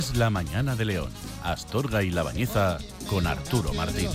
La mañana de León, Astorga y La Bañeza con Arturo Martínez.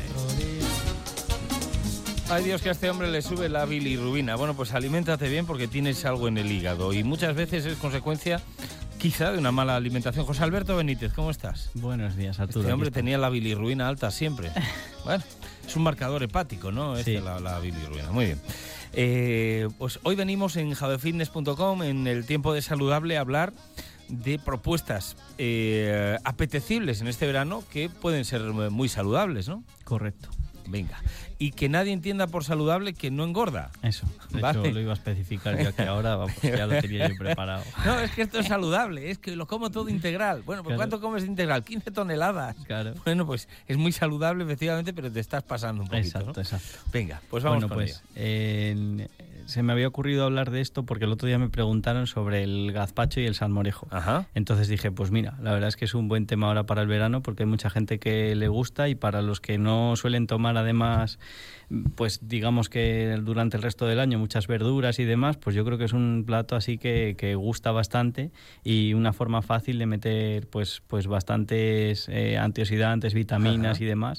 Ay Dios, que a este hombre le sube la bilirrubina. Bueno, pues aliméntate bien porque tienes algo en el hígado y muchas veces es consecuencia quizá de una mala alimentación. José Alberto Benítez, ¿cómo estás? Buenos días, Arturo. Este hombre tenía la bilirrubina alta siempre. Bueno, es un marcador hepático, ¿no? Sí. La bilirrubina. Muy bien. Pues hoy venimos en javefitness.com, en el tiempo de saludable, a hablar de propuestas apetecibles en este verano que pueden ser muy saludables, ¿no? Correcto. Venga. Y que nadie entienda por saludable que no engorda. Eso, de ¿Vale? hecho lo iba a especificar yo, que ahora vamos, ya lo tenía yo preparado. No, es que esto es saludable, es que lo como todo integral. Bueno, pues Claro. ¿cuánto comes de integral? 15 toneladas. Claro. Bueno, pues es muy saludable, efectivamente, pero te estás pasando un poquito, Exacto, ¿no? exacto. Venga, pues vamos Bueno, con pues ello. se me había ocurrido hablar de esto porque el otro día me preguntaron sobre el gazpacho y el salmorejo. Ajá. Entonces dije, pues mira, la verdad es que es un buen tema ahora para el verano porque hay mucha gente que le gusta, y para los que no suelen tomar además, pues digamos que durante el resto del año muchas verduras y demás, pues yo creo que es un plato así que gusta bastante, y una forma fácil de meter pues bastantes antioxidantes, vitaminas. Ajá. Y demás,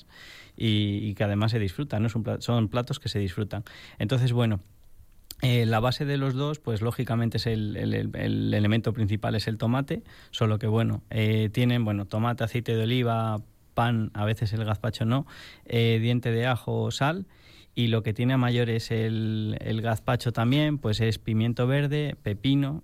y que además se disfrutan, ¿no? Son platos que se disfrutan. Entonces, bueno, la base de los dos, pues lógicamente es el elemento principal es el tomate, solo que bueno, tienen tomate, aceite de oliva, pan, a veces el gazpacho no, diente de ajo, sal, y lo que tiene a mayor es el gazpacho también, pues es pimiento verde, pepino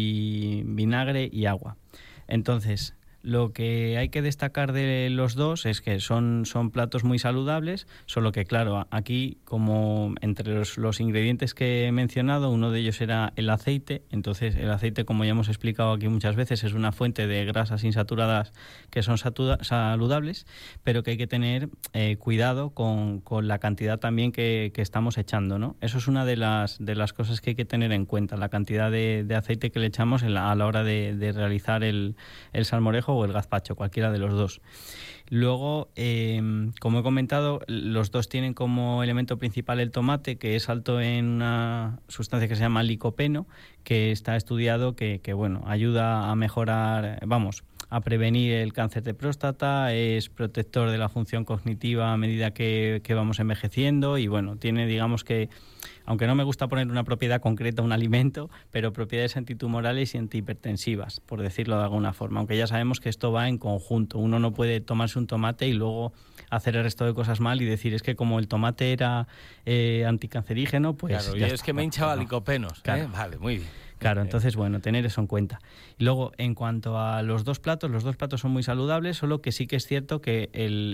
y vinagre y agua. Entonces, lo que hay que destacar de los dos es que son platos muy saludables, solo que claro, aquí como entre los ingredientes que he mencionado, uno de ellos era el aceite. Entonces el aceite, como ya hemos explicado aquí muchas veces, es una fuente de grasas insaturadas que son saludables, pero que hay que tener cuidado con la cantidad también que estamos echando, ¿no? Eso es una de las cosas que hay que tener en cuenta, la cantidad de aceite que le echamos a la hora de realizar el salmorejo o el gazpacho, cualquiera de los dos. Luego, como he comentado, los dos tienen como elemento principal el tomate, que es alto en una sustancia que se llama licopeno, que está estudiado que bueno, ayuda a mejorar, a prevenir el cáncer de próstata, es protector de la función cognitiva a medida que vamos envejeciendo, y bueno, tiene, digamos que, aunque no me gusta poner una propiedad concreta a un alimento, pero propiedades antitumorales y antihipertensivas, por decirlo de alguna forma, aunque ya sabemos que esto va en conjunto. Uno no puede tomarse un tomate y luego hacer el resto de cosas mal y decir, es que como el tomate era anticancerígeno, pues Claro, ya y es está. que me hinchaba licopenos. Claro. Vale, muy bien. Claro, entonces, bueno, tener eso en cuenta. Y luego, en cuanto a los dos platos son muy saludables, solo que sí que es cierto que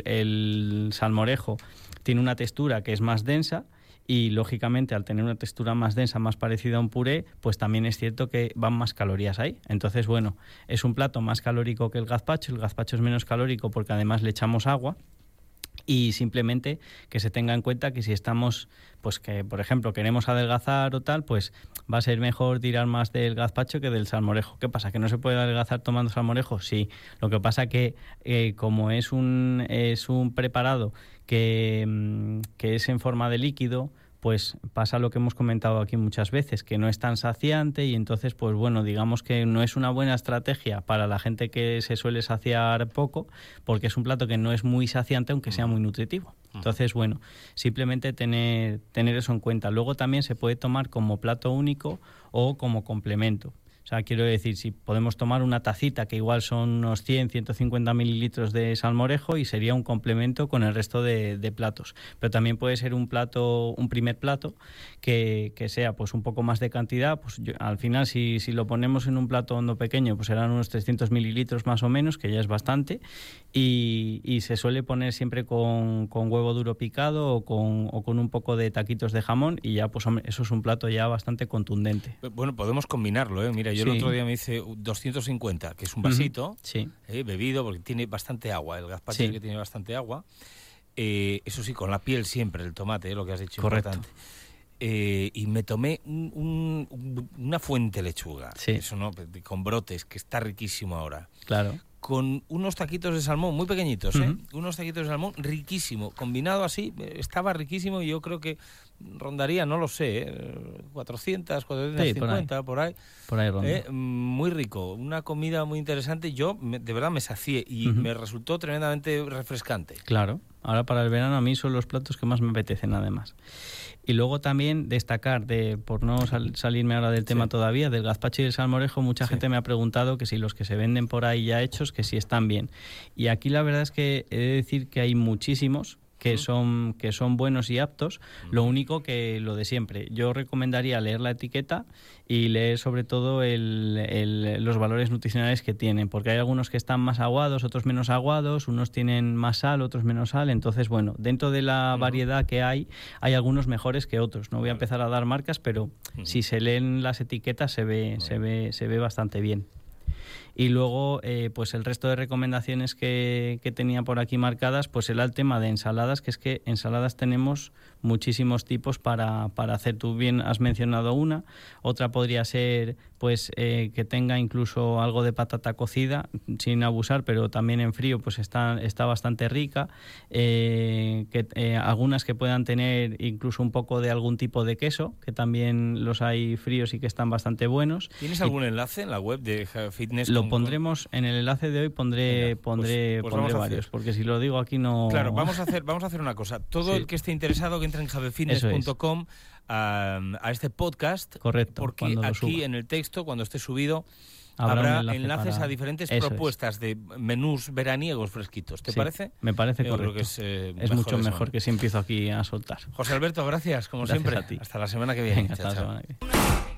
el salmorejo tiene una textura que es más densa, y lógicamente al tener una textura más densa, más parecida a un puré, pues también es cierto que van más calorías ahí. Entonces, bueno, es un plato más calórico que el gazpacho es menos calórico porque además le echamos agua. Y simplemente que se tenga en cuenta que si estamos, pues que por ejemplo queremos adelgazar o tal, pues va a ser mejor tirar más del gazpacho que del salmorejo. ¿Qué pasa? ¿Que no se puede adelgazar tomando salmorejo? Sí. Lo que pasa que como es un preparado que es en forma de líquido, pues pasa lo que hemos comentado aquí muchas veces, que no es tan saciante, y entonces, pues bueno, digamos que no es una buena estrategia para la gente que se suele saciar poco, porque es un plato que no es muy saciante, aunque sea muy nutritivo. Entonces, bueno, simplemente tener eso en cuenta. Luego también se puede tomar como plato único o como complemento. O sea, quiero decir, si podemos tomar una tacita, que igual son unos 100, 150 mililitros de salmorejo, y sería un complemento con el resto de platos. Pero también puede ser un primer plato, que sea pues un poco más de cantidad. Pues al final, si lo ponemos en un plato hondo pequeño, pues serán unos 300 mililitros más o menos, que ya es bastante. Y se suele poner siempre con huevo duro picado o con un poco de taquitos de jamón, y ya, pues hombre, eso es un plato ya bastante contundente. Bueno, podemos combinarlo, ¿eh? Mira, yo el otro día me hice 250, que es un vasito, sí, bebido, porque tiene bastante agua. El gazpacho sí, es que tiene bastante agua. Eso sí, con la piel siempre, el tomate, lo que has dicho. Correcto. Importante. Y me tomé una fuente lechuga, Sí. eso no, con brotes, que está riquísimo ahora. Claro. con unos taquitos de salmón muy pequeñitos, unos taquitos de salmón riquísimo, combinado así, estaba riquísimo y yo creo que rondaría, no lo sé, 400, 450, por ahí. Por ahí ronda. Muy rico, una comida muy interesante. Yo de verdad me sacié y me resultó tremendamente refrescante. Claro, ahora para el verano a mí son los platos que más me apetecen además. Y luego también destacar, por no salirme ahora del tema todavía, del gazpacho y el salmorejo, mucha gente me ha preguntado que si los que se venden por ahí ya hechos, que si están bien. Y aquí la verdad es que he de decir que hay muchísimos que son buenos y aptos. Lo único que lo de siempre, yo recomendaría leer la etiqueta y leer sobre todo los valores nutricionales que tienen, porque hay algunos que están más aguados, otros menos aguados, unos tienen más sal, otros menos sal. Entonces, bueno, dentro de la variedad que hay algunos mejores que otros. No voy a empezar a dar marcas, pero si se leen las etiquetas se ve bastante bien. Y luego, pues el resto de recomendaciones que tenía por aquí marcadas, pues era el tema de ensaladas, que es que ensaladas tenemos muchísimos tipos para hacer. Tú bien has mencionado una, otra podría ser pues que tenga incluso algo de patata cocida, sin abusar, pero también en frío pues está bastante rica. Algunas que puedan tener incluso un poco de algún tipo de queso, que también los hay fríos y que están bastante buenos. ¿Tienes algún enlace en la web de Fitness? Lo pondremos en el enlace de hoy, pondré varios, porque si lo digo aquí no... Claro, vamos a hacer una cosa. Todo el que esté interesado que entre en javefitness.com a este podcast. Correcto. Porque aquí en el texto, cuando esté subido, habrá enlaces a diferentes propuestas de menús veraniegos fresquitos. ¿Te parece? Me parece Yo correcto. Creo que es mucho mejor que si empiezo aquí a soltar. José Alberto, gracias, como siempre. A ti. Hasta la semana que viene. Venga, hasta la semana que viene.